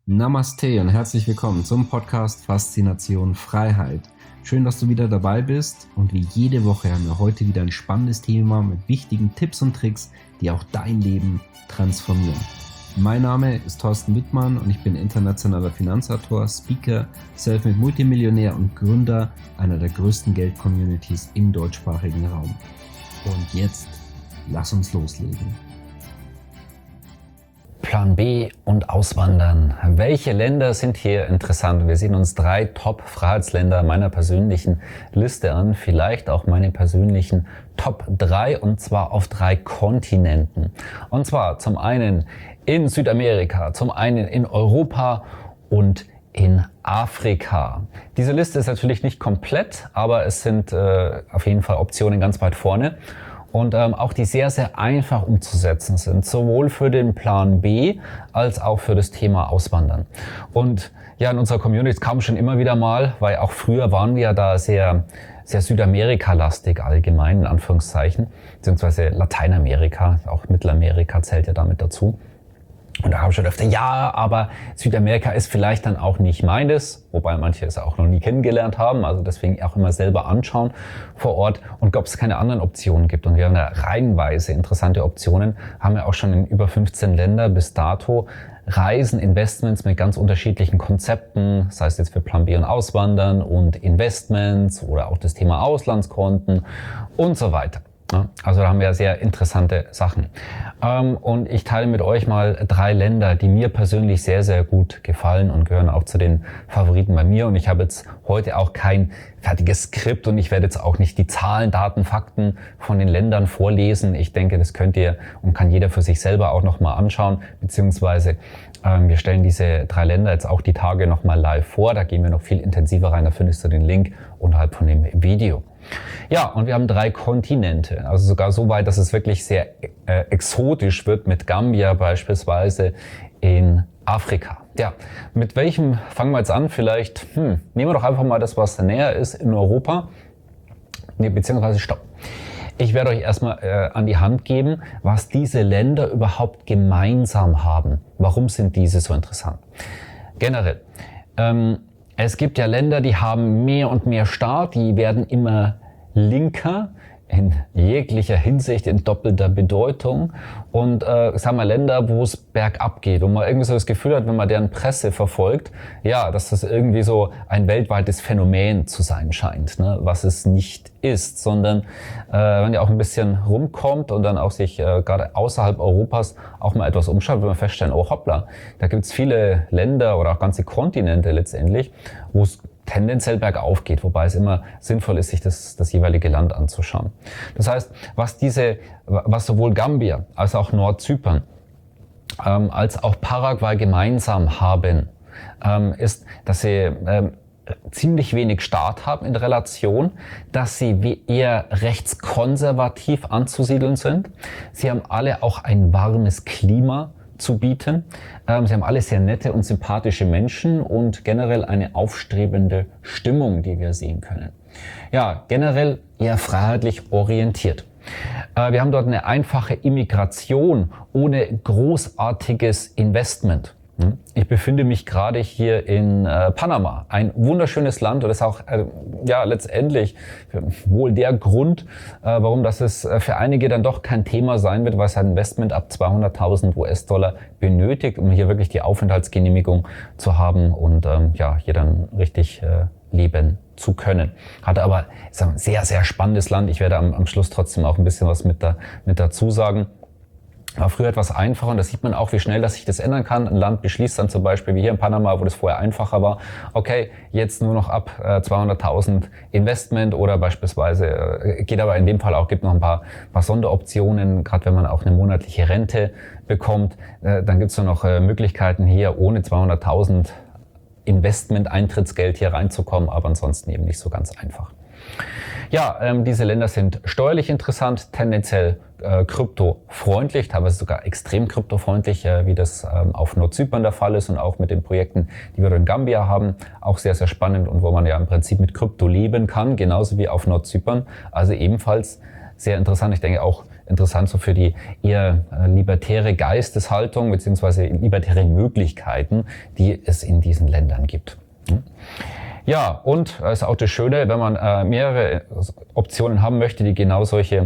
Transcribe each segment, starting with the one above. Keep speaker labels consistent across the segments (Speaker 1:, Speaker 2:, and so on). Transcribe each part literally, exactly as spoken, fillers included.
Speaker 1: Namaste und herzlich willkommen zum Podcast Faszination Freiheit. Schön, dass du wieder dabei bist und wie jede Woche haben wir heute wieder ein spannendes Thema mit wichtigen Tipps und Tricks, die auch dein Leben transformieren. Mein Name ist Thorsten Wittmann und ich bin internationaler Finanzautor, Speaker, Selfmade Multimillionär und Gründer einer der größten Geld-Communities im deutschsprachigen Raum. Und jetzt, lass uns loslegen.
Speaker 2: Plan B und Auswandern. Welche Länder sind hier interessant? Wir sehen uns drei Top-Freiheitsländer meiner persönlichen Liste an, vielleicht auch meine persönlichen Top drei, und zwar auf drei Kontinenten. Und zwar zum einen in Südamerika, zum einen in Europa und in Afrika. Diese Liste ist natürlich nicht komplett, aber es sind äh, auf jeden Fall Optionen ganz weit vorne. Und ähm, auch die sehr, sehr einfach umzusetzen sind, sowohl für den Plan B als auch für das Thema Auswandern. Und ja, in unserer Community kam schon immer wieder mal, weil auch früher waren wir da sehr, sehr Südamerika-lastig allgemein, in Anführungszeichen, beziehungsweise Lateinamerika, auch Mittelamerika zählt ja damit dazu. Und da habe ich schon öfter, ja, aber Südamerika ist vielleicht dann auch nicht meines, wobei manche es auch noch nie kennengelernt haben, also deswegen auch immer selber anschauen vor Ort und ob es keine anderen Optionen gibt. Und wir haben da reihenweise interessante Optionen, haben wir auch schon in über fünfzehn Länder bis dato Reisen, Investments mit ganz unterschiedlichen Konzepten, das heißt jetzt für Plan B und Auswandern und Investments oder auch das Thema Auslandskonten und so weiter. Also da haben wir sehr interessante Sachen. Und ich teile mit euch mal drei Länder, die mir persönlich sehr, sehr gut gefallen und gehören auch zu den Favoriten bei mir. Und ich habe jetzt heute auch kein fertiges Skript und ich werde jetzt auch nicht die Zahlen, Daten, Fakten von den Ländern vorlesen. Ich denke, das könnt ihr und kann jeder für sich selber auch nochmal anschauen, beziehungsweise ähm, wir stellen diese drei Länder jetzt auch die Tage nochmal live vor. Da gehen wir noch viel intensiver rein, da findest du den Link unterhalb von dem Video. Ja, und wir haben drei Kontinente, also sogar so weit, dass es wirklich sehr äh, exotisch wird, mit Gambia beispielsweise in Afrika. Ja, mit welchem fangen wir jetzt an? Vielleicht hm, nehmen wir doch einfach mal das, was näher ist in Europa, nee, beziehungsweise stopp. Ich werde euch erstmal äh, an die Hand geben, was diese Länder überhaupt gemeinsam haben. Warum sind diese so interessant? Generell, ähm, es gibt ja Länder, die haben mehr und mehr Staat, die werden immer linker in jeglicher Hinsicht, in doppelter Bedeutung. Und äh, sagen wir Länder, wo es bergab geht und man irgendwie so das Gefühl hat, wenn man deren Presse verfolgt, ja, dass das irgendwie so ein weltweites Phänomen zu sein scheint, ne? Was es nicht ist, sondern äh, wenn ihr auch ein bisschen rumkommt und dann auch sich äh, gerade außerhalb Europas auch mal etwas umschaut, wird man feststellen, oh hoppla, da gibt es viele Länder oder auch ganze Kontinente letztendlich, wo es tendenziell bergauf geht, wobei es immer sinnvoll ist, sich das, das jeweilige Land anzuschauen. Das heißt, was diese, was sowohl Gambia als auch Nordzypern ähm, als auch Paraguay gemeinsam haben, ähm, ist, dass sie ähm, ziemlich wenig Staat haben in Relation, dass sie wie eher rechtskonservativ anzusiedeln sind. Sie haben alle auch ein warmes Klima zu bieten. Ähm, sie haben alle sehr nette und sympathische Menschen und generell eine aufstrebende Stimmung, die wir sehen können. Ja, generell eher freiheitlich orientiert. Äh, wir haben dort eine einfache Immigration ohne großartiges Investment. Ich befinde mich gerade hier in äh, Panama, ein wunderschönes Land, und das ist auch äh, ja letztendlich wohl der Grund, äh, warum das es für einige dann doch kein Thema sein wird, weil es ein Investment ab zweihunderttausend US-Dollar benötigt, um hier wirklich die Aufenthaltsgenehmigung zu haben und ähm, ja hier dann richtig äh, leben zu können. Hat aber ist ein sehr, sehr spannendes Land. Ich werde am, am Schluss trotzdem auch ein bisschen was mit, da, mit dazu sagen. War früher etwas einfacher und da sieht man auch, wie schnell dass sich das ändern kann. Ein Land beschließt dann zum Beispiel, wie hier in Panama, wo das vorher einfacher war, okay, jetzt nur noch ab äh, zweihunderttausend Investment oder beispielsweise, äh, geht aber in dem Fall auch, gibt noch ein paar, paar Sonderoptionen, gerade wenn man auch eine monatliche Rente bekommt, äh, dann gibt es noch äh, Möglichkeiten hier ohne zweihunderttausend Investment-Eintrittsgeld hier reinzukommen, aber ansonsten eben nicht so ganz einfach. Ja, ähm, diese Länder sind steuerlich interessant, tendenziell äh, kryptofreundlich, teilweise sogar extrem kryptofreundlich, äh, wie das ähm, auf Nordzypern der Fall ist und auch mit den Projekten, die wir in Gambia haben, auch sehr, sehr spannend und wo man ja im Prinzip mit Krypto leben kann, genauso wie auf Nordzypern, also ebenfalls sehr interessant. Ich denke auch interessant so für die eher äh, libertäre Geisteshaltung beziehungsweise libertäre Möglichkeiten, die es in diesen Ländern gibt. Hm? Ja, und das ist auch das Schöne, wenn man äh, mehrere Optionen haben möchte, die genau solche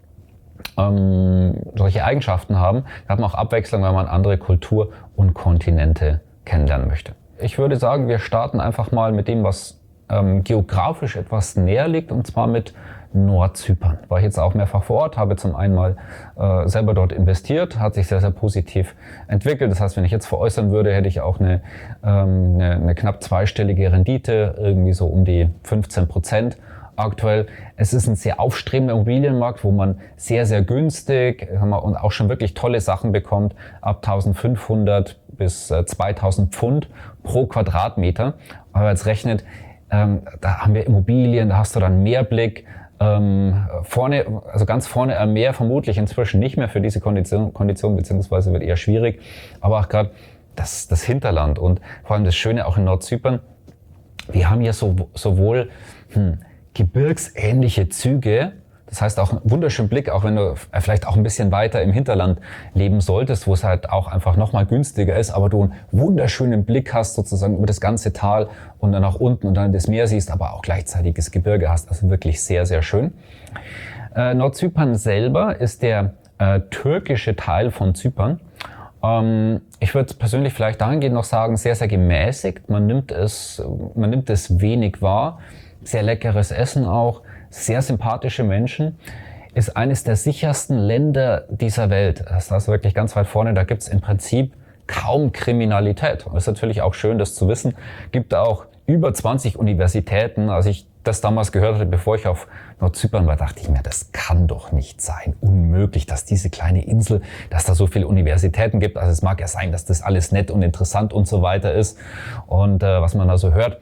Speaker 2: ähm, solche Eigenschaften haben, dann hat man auch Abwechslung, wenn man andere Kultur- und Kontinente kennenlernen möchte. Ich würde sagen, wir starten einfach mal mit dem, was ähm, geografisch etwas näher liegt, und zwar mit Nordzypern. War ich jetzt auch mehrfach vor Ort, habe zum einen mal äh, selber dort investiert, hat sich sehr, sehr positiv entwickelt. Das heißt, wenn ich jetzt veräußern würde, hätte ich auch eine, ähm, eine, eine knapp zweistellige Rendite, irgendwie so um die fünfzehn Prozent. Aktuell. Es ist ein sehr aufstrebender Immobilienmarkt, wo man sehr, sehr günstig und auch schon wirklich tolle Sachen bekommt, ab eintausendfünfhundert bis zweitausend Pfund pro Quadratmeter. Aber jetzt rechnet, ähm, da haben wir Immobilien, da hast du dann Meerblick, ähm, vorne, also ganz vorne am Meer vermutlich inzwischen nicht mehr für diese Kondition, Kondition beziehungsweise wird eher schwierig. Aber auch gerade das, das Hinterland und vor allem das Schöne auch in Nordzypern, wir haben hier so, sowohl hm, gebirgsähnliche Züge, das heißt auch einen wunderschönen Blick, auch wenn du vielleicht auch ein bisschen weiter im Hinterland leben solltest, wo es halt auch einfach nochmal günstiger ist, aber du einen wunderschönen Blick hast sozusagen über das ganze Tal und dann nach unten und dann das Meer siehst, aber auch gleichzeitig das Gebirge hast, also wirklich sehr, sehr schön. Äh, Nordzypern selber ist der äh, türkische Teil von Zypern. Ähm, ich würde persönlich vielleicht dahingehend noch sagen, sehr, sehr gemäßigt, man nimmt es, man nimmt es wenig wahr. Sehr leckeres Essen auch, sehr sympathische Menschen, ist eines der sichersten Länder dieser Welt. Das ist also wirklich ganz weit vorne, da gibt es im Prinzip kaum Kriminalität. Und es ist natürlich auch schön, das zu wissen. Gibt auch über zwanzig Universitäten. Als ich das damals gehört hatte, bevor ich auf Nordzypern war, dachte ich mir, das kann doch nicht sein. Unmöglich, dass diese kleine Insel, dass da so viele Universitäten gibt. Also es mag ja sein, dass das alles nett und interessant und so weiter ist. Und äh, was man da so hört.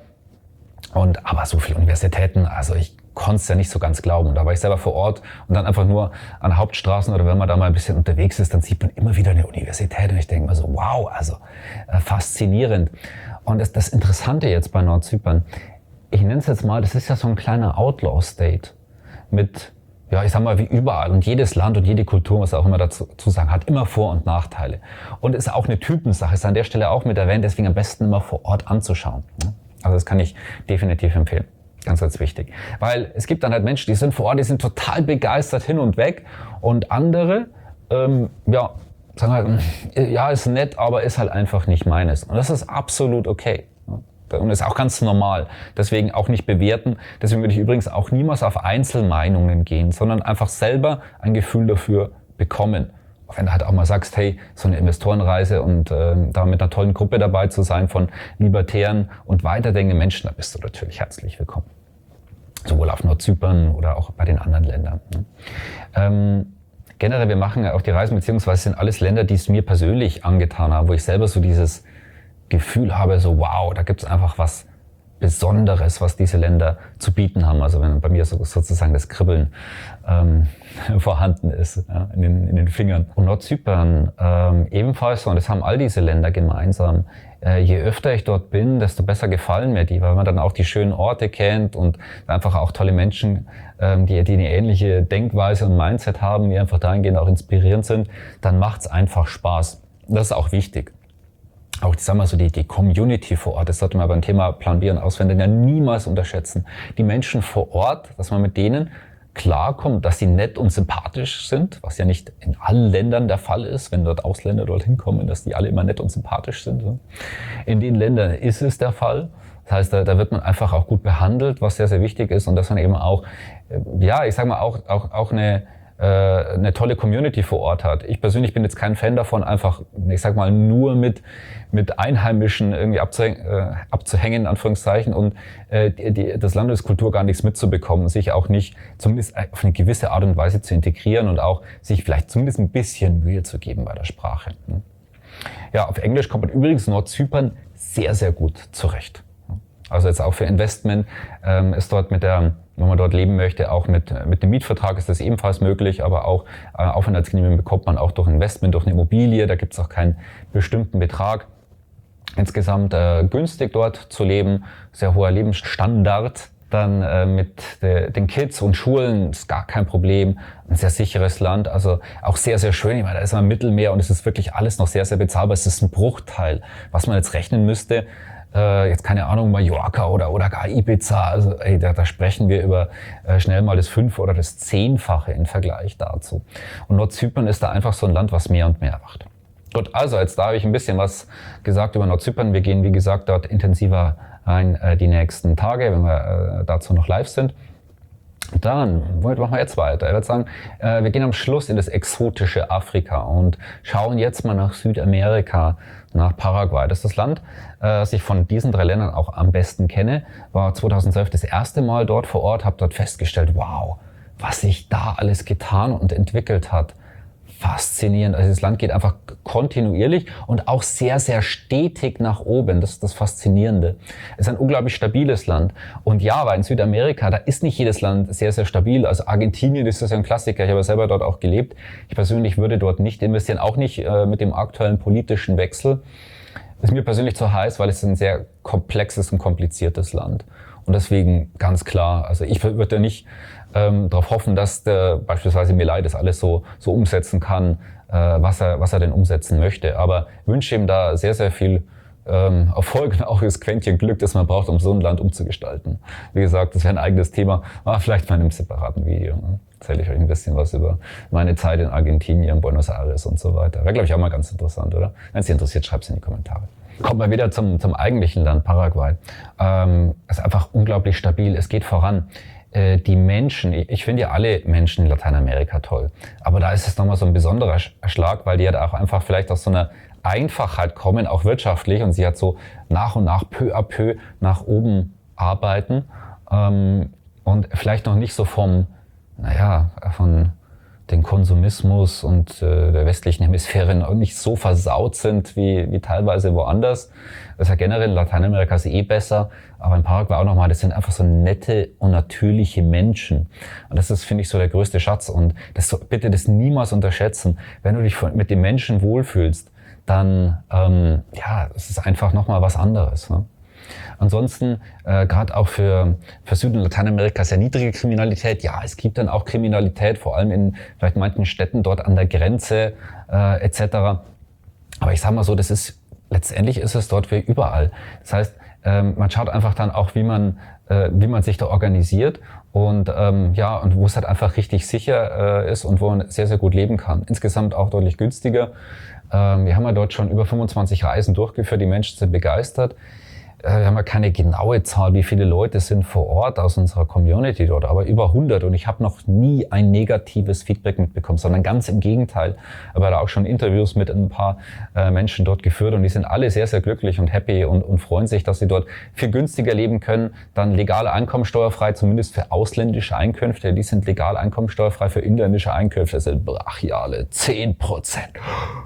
Speaker 2: Und aber so viele Universitäten, also ich konnte es ja nicht so ganz glauben. Und da war ich selber vor Ort und dann einfach nur an Hauptstraßen oder wenn man da mal ein bisschen unterwegs ist, dann sieht man immer wieder eine Universität und ich denke mir so, wow, also äh, faszinierend. Und das, das Interessante jetzt bei Nordzypern, ich nenne es jetzt mal, das ist ja so ein kleiner Outlaw-State mit, ja, ich sag mal, wie überall und jedes Land und jede Kultur, was auch immer dazu zu sagen, hat immer Vor- und Nachteile. Und ist auch eine Typensache, ist an der Stelle auch mit erwähnt, deswegen am besten immer vor Ort anzuschauen. Also das kann ich definitiv empfehlen. Ganz, ganz wichtig. Weil es gibt dann halt Menschen, die sind vor Ort, die sind total begeistert hin und weg. Und andere, ähm, ja, sagen halt, ja, ist nett, aber ist halt einfach nicht meines. Und das ist absolut okay. Und ist auch ganz normal. Deswegen auch nicht bewerten. Deswegen würde ich übrigens auch niemals auf Einzelmeinungen gehen, sondern einfach selber ein Gefühl dafür bekommen. Wenn du halt auch mal sagst, hey, so eine Investorenreise und äh, da mit einer tollen Gruppe dabei zu sein von libertären und weiterdenkenden Menschen, da bist du natürlich herzlich willkommen. Sowohl auf Nordzypern oder auch bei den anderen Ländern. Ne? Ähm, generell, wir machen ja auch die Reisen, beziehungsweise sind alles Länder, die es mir persönlich angetan haben, wo ich selber so dieses Gefühl habe, so wow, da gibt es einfach was Besonderes, was diese Länder zu bieten haben. Also wenn bei mir so, sozusagen das Kribbeln ähm, vorhanden ist, ja, in, den, in den Fingern. Und Nordzypern ähm, ebenfalls, und das haben all diese Länder gemeinsam, äh, je öfter ich dort bin, desto besser gefallen mir die, weil man dann auch die schönen Orte kennt und einfach auch tolle Menschen, ähm, die, die eine ähnliche Denkweise und Mindset haben, die einfach dahingehend auch inspirierend sind, dann macht's einfach Spaß. Das ist auch wichtig. Auch, sagen wir so, die, die Community vor Ort, das sollte man beim Thema Plan B und Auswandern ja niemals unterschätzen. Die Menschen vor Ort, dass man mit denen klarkommt, dass sie nett und sympathisch sind, was ja nicht in allen Ländern der Fall ist, wenn dort Ausländer dorthin kommen, dass die alle immer nett und sympathisch sind. In den Ländern ist es der Fall. Das heißt, da, da wird man einfach auch gut behandelt, was sehr, sehr wichtig ist und dass man eben auch, ja, ich sag mal, auch, auch, auch eine, eine tolle Community vor Ort hat. Ich persönlich bin jetzt kein Fan davon, einfach, ich sag mal, nur mit mit Einheimischen irgendwie abzuhängen, äh, abzuhängen in Anführungszeichen und äh, die, die, das Landeskultur gar nichts mitzubekommen, sich auch nicht zumindest auf eine gewisse Art und Weise zu integrieren und auch sich vielleicht zumindest ein bisschen Mühe zu geben bei der Sprache. Ja, auf Englisch kommt man übrigens in Nordzypern sehr, sehr gut zurecht. Also jetzt auch für Investment ähm, ist dort mit der, wenn man dort leben möchte, auch mit mit dem Mietvertrag ist das ebenfalls möglich, aber auch äh, Aufenthaltsgenehmigung bekommt man auch durch Investment, durch eine Immobilie, da gibt es auch keinen bestimmten Betrag. Insgesamt äh, günstig dort zu leben, sehr hoher Lebensstandard Dann äh, mit de, den Kids und Schulen ist gar kein Problem. Ein sehr sicheres Land, also auch sehr, sehr schön. Ich meine, da ist man im Mittelmeer und es ist wirklich alles noch sehr, sehr bezahlbar. Es ist ein Bruchteil, was man jetzt rechnen müsste. Äh, jetzt keine Ahnung, Mallorca oder, oder gar Ibiza. Also ey, da, da sprechen wir über äh, schnell mal das Fünf- oder das Zehnfache im Vergleich dazu. Und Nordzypern ist da einfach so ein Land, was mehr und mehr macht. Gut, also jetzt da habe ich ein bisschen was gesagt über Nordzypern. Wir gehen, wie gesagt, dort intensiver rein äh, die nächsten Tage, wenn wir äh, dazu noch live sind. Dann, womit machen wir jetzt weiter? Ich würde sagen, äh, wir gehen am Schluss in das exotische Afrika und schauen jetzt mal nach Südamerika, nach Paraguay. Das ist das Land, äh, das ich von diesen drei Ländern auch am besten kenne. War zweitausendzwölf das erste Mal dort vor Ort, habe dort festgestellt, wow, was sich da alles getan und entwickelt hat. Faszinierend. Also das Land geht einfach kontinuierlich und auch sehr, sehr stetig nach oben. Das ist das Faszinierende. Es ist ein unglaublich stabiles Land. Und ja, weil in Südamerika, da ist nicht jedes Land sehr, sehr stabil. Also Argentinien ist das ja ein Klassiker. Ich habe selber dort auch gelebt. Ich persönlich würde dort nicht investieren, auch nicht äh, mit dem aktuellen politischen Wechsel. Ist mir persönlich zu heiß, weil es ein sehr komplexes und kompliziertes Land. Und deswegen ganz klar, also ich würde nicht ähm, darauf hoffen, dass der, beispielsweise Milei das alles so, so umsetzen kann, äh, was er, was er denn umsetzen möchte. Aber wünsche ihm da sehr, sehr viel ähm, Erfolg und auch das Quäntchen Glück, das man braucht, um so ein Land umzugestalten. Wie gesagt, das wäre ein eigenes Thema, aber vielleicht mal in einem separaten Video. Ne? Erzähle ich euch ein bisschen was über meine Zeit in Argentinien, Buenos Aires und so weiter. Wäre, glaube ich, auch mal ganz interessant, oder? Wenn es Sie interessiert, schreibt es in die Kommentare. Kommt mal wieder zum, zum eigentlichen Land, Paraguay. Ähm, es ist einfach unglaublich stabil, es geht voran. Äh, die Menschen, ich, ich finde ja alle Menschen in Lateinamerika toll, aber da ist es nochmal so ein besonderer Schlag, weil die halt auch einfach vielleicht aus so einer Einfachheit kommen, auch wirtschaftlich, und sie halt so nach und nach, peu à peu nach oben arbeiten ähm, und vielleicht noch nicht so vom, naja, von den Konsumismus und äh, der westlichen Hemisphäre noch nicht so versaut sind wie, wie teilweise woanders. Das ist ja generell in Lateinamerika ist eh besser, aber in Paraguay auch nochmal, das sind einfach so nette und natürliche Menschen. Und das ist, finde ich, so der größte Schatz. Und das so, bitte das niemals unterschätzen. Wenn du dich von, mit den Menschen wohlfühlst, dann ähm, ja, es ist einfach nochmal was anderes. Ne? Ansonsten, äh, gerade auch für, für Süd- und Lateinamerika sehr niedrige Kriminalität. Ja, es gibt dann auch Kriminalität, vor allem in vielleicht manchen Städten dort an der Grenze äh, et cetera. Aber ich sage mal so, das ist letztendlich ist es dort wie überall. Das heißt, ähm, man schaut einfach dann auch, wie man äh, wie man sich da organisiert und ähm, ja und wo es halt einfach richtig sicher äh, ist und wo man sehr sehr gut leben kann. Insgesamt auch deutlich günstiger. Ähm, wir haben ja dort schon über fünfundzwanzig Reisen durchgeführt. Die Menschen sind begeistert. Wir haben ja keine genaue Zahl, wie viele Leute sind vor Ort aus unserer Community dort, aber über hundert. Und ich habe noch nie ein negatives Feedback mitbekommen, sondern ganz im Gegenteil. Ich habe da auch schon Interviews mit ein paar äh, Menschen dort geführt und die sind alle sehr, sehr glücklich und happy und, und freuen sich, dass sie dort viel günstiger leben können. Dann legal einkommensteuerfrei, zumindest für ausländische Einkünfte. Die sind legal einkommensteuerfrei, für inländische Einkünfte. Das sind brachiale zehn Prozent.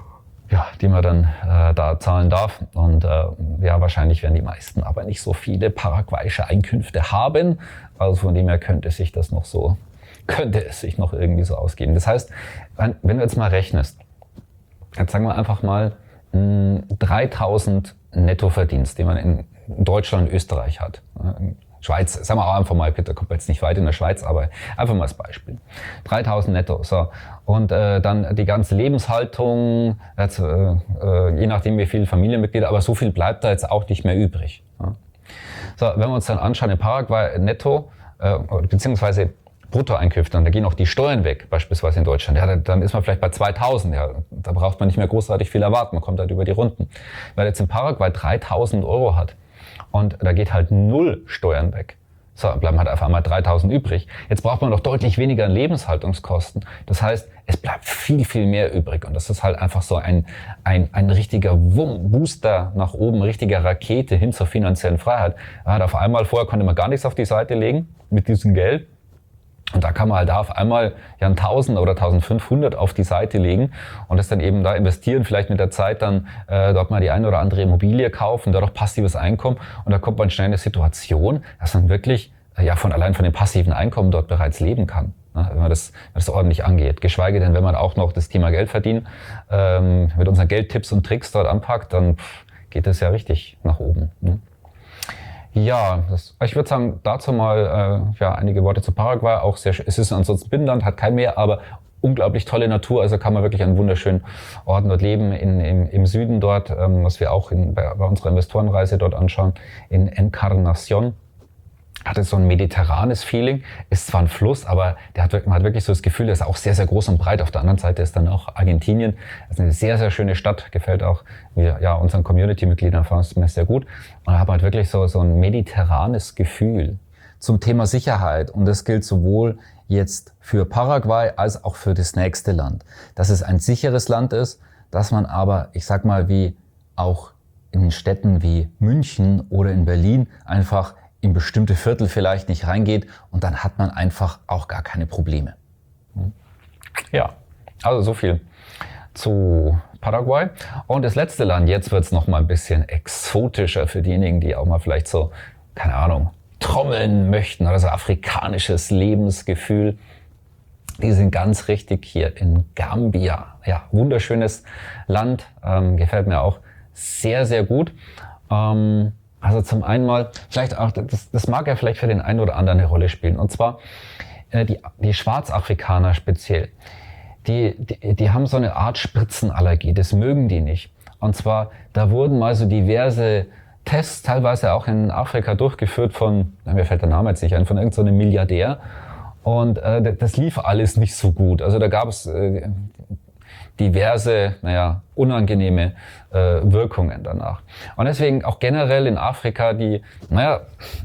Speaker 2: Ja, die man dann äh, da zahlen darf. Und äh, ja, wahrscheinlich werden die meisten aber nicht so viele paraguayische Einkünfte haben. Also von dem her könnte sich das noch so, könnte es sich noch irgendwie so ausgeben. Das heißt, wenn, wenn du jetzt mal rechnest, jetzt sagen wir einfach mal mh, dreitausend Nettoverdienst, den man in Deutschland und Österreich hat. Schweiz, sagen wir auch einfach mal, Peter kommt jetzt nicht weit in der Schweiz, aber einfach mal als Beispiel. dreitausend netto, so. Und äh, dann die ganze Lebenshaltung, jetzt, äh, äh, je nachdem wie viele Familienmitglieder, aber so viel bleibt da jetzt auch nicht mehr übrig. Ja. So, wenn wir uns dann anschauen, in Paraguay netto, äh, beziehungsweise Bruttoeinkünfte, und da gehen auch die Steuern weg, beispielsweise in Deutschland, ja, dann ist man vielleicht bei zweitausend, ja, da braucht man nicht mehr großartig viel erwarten, man kommt halt über die Runden. Weil jetzt in Paraguay dreitausend Euro hat, und da geht halt null Steuern weg. So, bleiben halt auf einmal dreitausend übrig. Jetzt braucht man doch deutlich weniger an Lebenshaltungskosten. Das heißt, es bleibt viel, viel mehr übrig. Und das ist halt einfach so ein, ein, ein richtiger Wumm, Booster nach oben, richtige Rakete hin zur finanziellen Freiheit. Ja, auf einmal, vorher konnte man gar nichts auf die Seite legen mit diesem Geld. Und da kann man halt da auf einmal ja ein Tausend oder eintausendfünfhundert auf die Seite legen und das dann eben da investieren, vielleicht mit der Zeit dann äh, dort mal die eine oder andere Immobilie kaufen, dadurch passives Einkommen, und da kommt man schnell in eine Situation, dass man wirklich äh, ja von allein von dem passiven Einkommen dort bereits leben kann, ne, wenn man das, wenn das ordentlich angeht. Geschweige denn, wenn man auch noch das Thema Geld verdienen ähm, mit unseren Geldtipps und Tricks dort anpackt, dann pff, geht das ja richtig nach oben. Ne? Ja, das, ich würde sagen, dazu mal äh, ja, einige Worte zu Paraguay. Auch sehr, es ist ansonsten Binnenland, hat kein Meer, aber unglaublich tolle Natur. Also kann man wirklich an wunderschönen Orten dort leben. In, im, im Süden dort, ähm, was wir auch in, bei, bei unserer Investorenreise dort anschauen, in Encarnación. Hatte so ein mediterranes Feeling, ist zwar ein Fluss, aber der hat, man hat wirklich so das Gefühl, der ist auch sehr, sehr groß und breit. Auf der anderen Seite ist dann auch Argentinien. Das ist eine sehr, sehr schöne Stadt, gefällt auch ja, unseren Community-Mitgliedern sehr gut. Und da hat man halt wirklich so, so ein mediterranes Gefühl. Zum Thema Sicherheit, und das gilt sowohl jetzt für Paraguay als auch für das nächste Land, dass es ein sicheres Land ist, dass man aber, ich sag mal, wie auch in Städten wie München oder in Berlin einfach in bestimmte Viertel vielleicht nicht reingeht und dann hat man einfach auch gar keine Probleme. Ja, also so viel zu Paraguay. Und das letzte Land, jetzt wird es noch mal ein bisschen exotischer für diejenigen, die auch mal vielleicht so, keine Ahnung, trommeln möchten oder so afrikanisches Lebensgefühl. Die sind ganz richtig hier in Gambia. Ja, wunderschönes Land, ähm, gefällt mir auch sehr, sehr gut. Ähm, Also zum einen mal, vielleicht auch, das, das mag ja vielleicht für den einen oder anderen eine Rolle spielen. Und zwar äh, die, die Schwarzafrikaner speziell, die, die, die haben so eine Art Spritzenallergie, das mögen die nicht. Und zwar, da wurden mal so diverse Tests, teilweise auch in Afrika durchgeführt von, mir fällt der Name jetzt nicht ein, von irgendeinem so Milliardär. Und äh, das lief alles nicht so gut. Also da gab es äh, diverse, naja, unangenehme äh, Wirkungen danach. Und deswegen auch generell in Afrika, die, naja,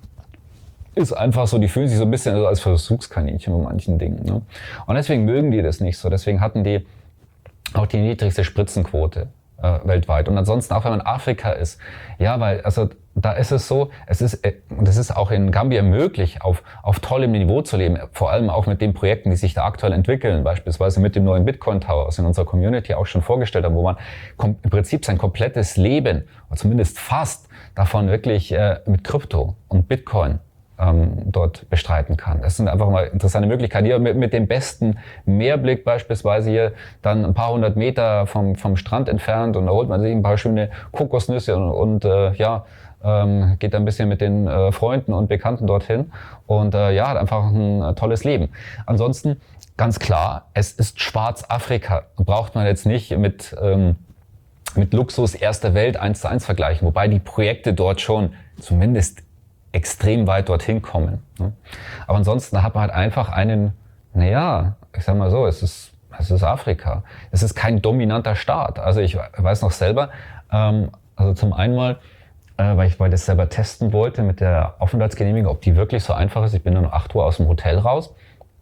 Speaker 2: ist einfach so, die fühlen sich so ein bisschen als Versuchskaninchen bei manchen Dingen. Ne? Und deswegen mögen die das nicht so. Deswegen hatten die auch die niedrigste Spritzenquote äh, weltweit. Und ansonsten, auch wenn man in Afrika ist, ja, weil, also da ist es so, es ist, und es ist auch in Gambia möglich, auf, auf tollem Niveau zu leben, vor allem auch mit den Projekten, die sich da aktuell entwickeln, beispielsweise mit dem neuen Bitcoin Tower, was in unserer Community auch schon vorgestellt haben, wo man im Prinzip sein komplettes Leben, oder zumindest fast, davon wirklich äh, mit Krypto und Bitcoin ähm, dort bestreiten kann. Das sind einfach mal interessante Möglichkeiten. Hier mit, mit dem besten Meerblick beispielsweise hier dann ein paar hundert Meter vom, vom Strand entfernt und da holt man sich ein paar schöne Kokosnüsse und, und äh, ja, Ähm, geht ein bisschen mit den äh, Freunden und Bekannten dorthin und äh, ja, hat einfach ein äh, tolles Leben. Ansonsten, ganz klar, es ist Schwarzafrika. Braucht man jetzt nicht mit, ähm, mit Luxus erster Welt eins zu eins vergleichen, wobei die Projekte dort schon zumindest extrem weit dorthin kommen. Ne? Aber ansonsten hat man halt einfach einen, naja, ich sag mal so, es ist, es ist Afrika. Es ist kein dominanter Staat. Also ich weiß noch selber, ähm, also zum einen mal, Äh, weil ich weil das selber testen wollte mit der Aufenthaltsgenehmigung, ob die wirklich so einfach ist. Ich bin dann um acht Uhr aus dem Hotel raus.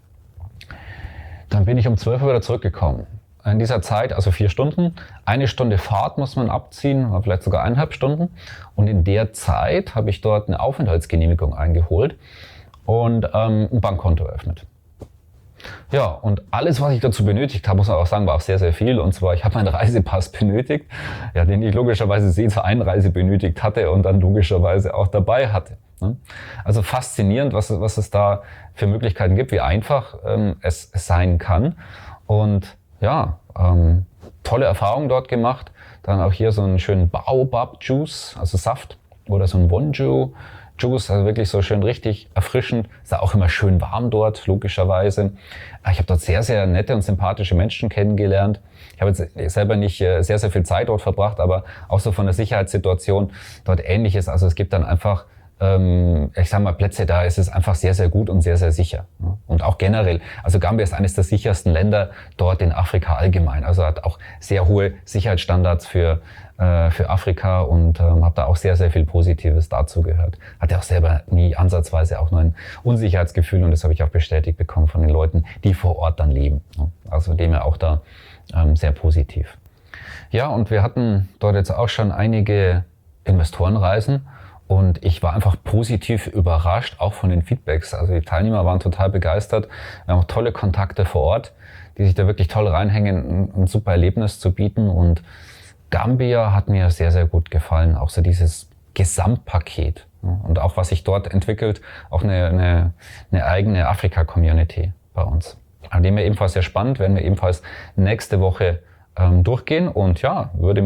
Speaker 2: Dann bin ich um zwölf Uhr wieder zurückgekommen. In dieser Zeit, also vier Stunden, eine Stunde Fahrt muss man abziehen, oder vielleicht sogar eineinhalb Stunden. Und in der Zeit habe ich dort eine Aufenthaltsgenehmigung eingeholt und ähm, ein Bankkonto eröffnet. Ja, und alles, was ich dazu benötigt habe, muss man auch sagen, war auch sehr, sehr viel. Und zwar, ich habe meinen Reisepass benötigt, ja, den ich logischerweise sehr zur Einreise benötigt hatte und dann logischerweise auch dabei hatte. Also faszinierend, was, was es da für Möglichkeiten gibt, wie einfach ähm, es, es sein kann. Und ja, ähm, tolle Erfahrungen dort gemacht. Dann auch hier so einen schönen Baobab-Juice, also Saft, oder so ein Wonju Juice, also wirklich so schön richtig erfrischend. Ist auch immer schön warm dort, logischerweise. Ich habe dort sehr, sehr nette und sympathische Menschen kennengelernt. Ich habe jetzt selber nicht sehr, sehr viel Zeit dort verbracht, aber auch so von der Sicherheitssituation dort Ähnliches. Also es gibt dann einfach, ähm, ich sag mal, Plätze, da ist es einfach sehr, sehr gut und sehr, sehr sicher. Und auch generell. Also Gambia ist eines der sichersten Länder dort in Afrika allgemein. Also hat auch sehr hohe Sicherheitsstandards für für Afrika und ähm, habe da auch sehr, sehr viel Positives dazu gehört. Hatte auch selber nie ansatzweise auch nur ein Unsicherheitsgefühl und das habe ich auch bestätigt bekommen von den Leuten, die vor Ort dann leben. Also dem ja auch da ähm, sehr positiv. Ja, und wir hatten dort jetzt auch schon einige Investorenreisen und ich war einfach positiv überrascht, auch von den Feedbacks. Also die Teilnehmer waren total begeistert. Wir haben auch tolle Kontakte vor Ort, die sich da wirklich toll reinhängen, ein, ein super Erlebnis zu bieten. Und Gambia hat mir sehr, sehr gut gefallen. Auch so dieses Gesamtpaket. Und auch was sich dort entwickelt, auch eine, eine, eine eigene Afrika-Community bei uns. An dem wir ebenfalls sehr spannend, werden wir ebenfalls nächste Woche ähm, durchgehen. Und ja, würde mich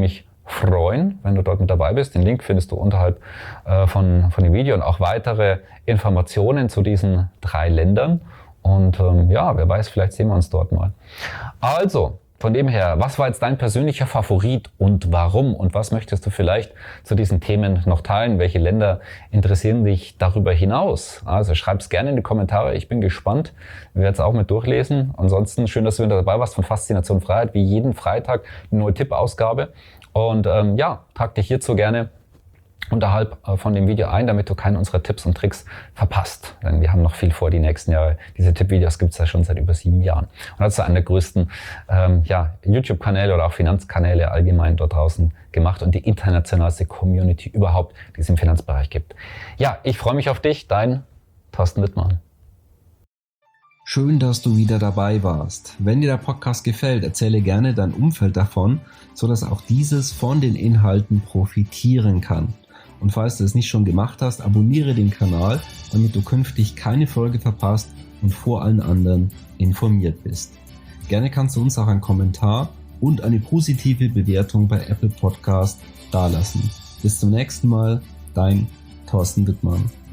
Speaker 2: freuen, wenn du dort mit dabei bist. Den Link findest du unterhalb äh, von, von dem Video und auch weitere Informationen zu diesen drei Ländern. Und ähm, ja, wer weiß, vielleicht sehen wir uns dort mal. Also, von dem her, was war jetzt dein persönlicher Favorit und warum? Und was möchtest du vielleicht zu diesen Themen noch teilen? Welche Länder interessieren dich darüber hinaus? Also schreib es gerne in die Kommentare. Ich bin gespannt. Wir werden es auch mit durchlesen. Ansonsten schön, dass du wieder dabei warst von Faszination Freiheit. Wie jeden Freitag eine neue Tippausgabe. Und ähm, ja, trag dich hierzu gerne unterhalb von dem Video ein, damit du keinen unserer Tipps und Tricks verpasst. Denn wir haben noch viel vor die nächsten Jahre. Diese Tippvideos gibt es ja schon seit über sieben Jahren. Und das ist einer der größten ähm, ja, YouTube-Kanäle oder auch Finanzkanäle allgemein dort draußen gemacht und die internationalste Community überhaupt, die es im Finanzbereich gibt. Ja, ich freue mich auf dich, dein Thorsten Wittmann.
Speaker 1: Schön, dass du wieder dabei warst. Wenn dir der Podcast gefällt, erzähle gerne dein Umfeld davon, sodass auch dieses von den Inhalten profitieren kann. Und falls du es nicht schon gemacht hast, abonniere den Kanal, damit du künftig keine Folge verpasst und vor allen anderen informiert bist. Gerne kannst du uns auch einen Kommentar und eine positive Bewertung bei Apple Podcast dalassen. Bis zum nächsten Mal, dein Thorsten Wittmann.